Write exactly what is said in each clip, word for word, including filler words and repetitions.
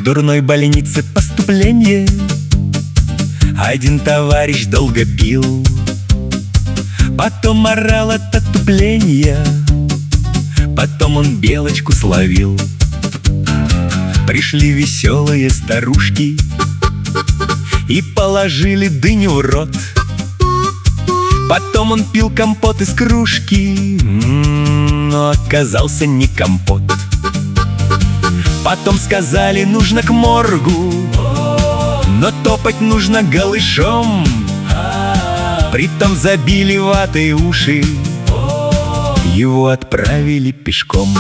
дурной больнице поступление. Один товарищ долго пил, потом орал от отупления, потом он белочку словил. Пришли веселые старушки и положили дыню в рот. Потом он пил компот из кружки, но оказался не компот. Потом сказали, нужно к моргу, но топать нужно голышом. Притом забили ватой уши, его отправили пешком.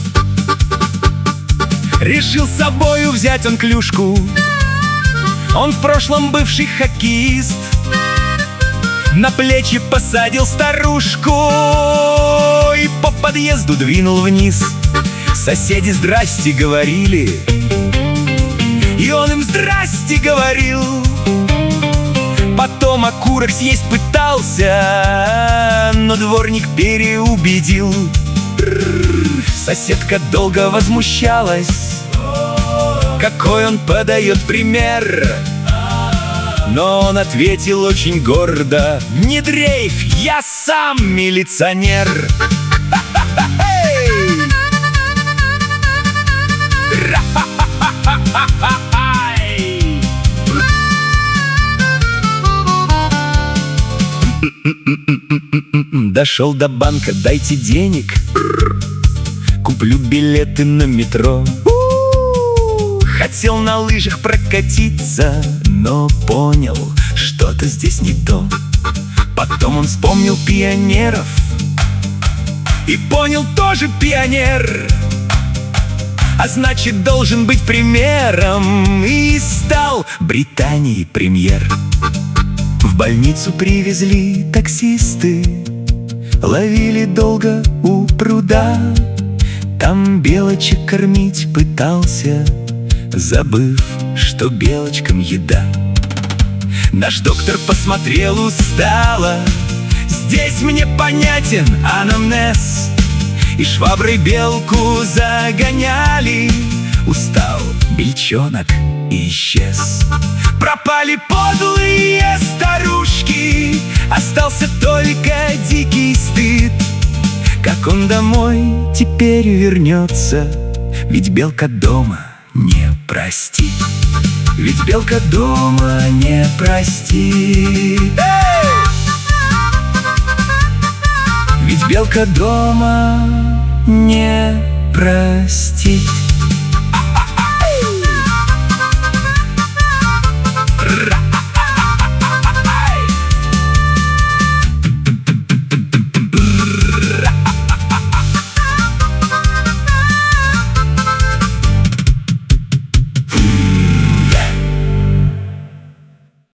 Решил с собою взять он клюшку, он в прошлом бывший хоккеист. На плечи посадил старушку и по подъезду двинул вниз. Соседи здрасте говорили, и он им здрасте говорил. Потом окурок съесть пытался, но дворник переубедил. Соседка долго возмущалась, какой он подает пример. Но он ответил очень гордо: не дрейф, я сам милиционер. Дошел до банка, дайте денег, куплю билеты на метро. Хотел на лыжах прокатиться, но понял, что-то здесь не то. Потом он вспомнил пионеров и понял, тоже пионер, а значит должен быть примером, и стал Британии премьер. В больницу привезли таксисты, ловили долго у пруда. Там белочек кормить пытался, забыв, что белочкам еда. Наш доктор посмотрел устало, здесь мне понятен анамнез. И шваброй белку загоняли, устал бельчонок и исчез. Пропали подлые старушки, остался только дикий стыд. Как он домой теперь вернется, ведь белка дома не простит. Ведь белка дома не простит. Ведь белка дома не простит.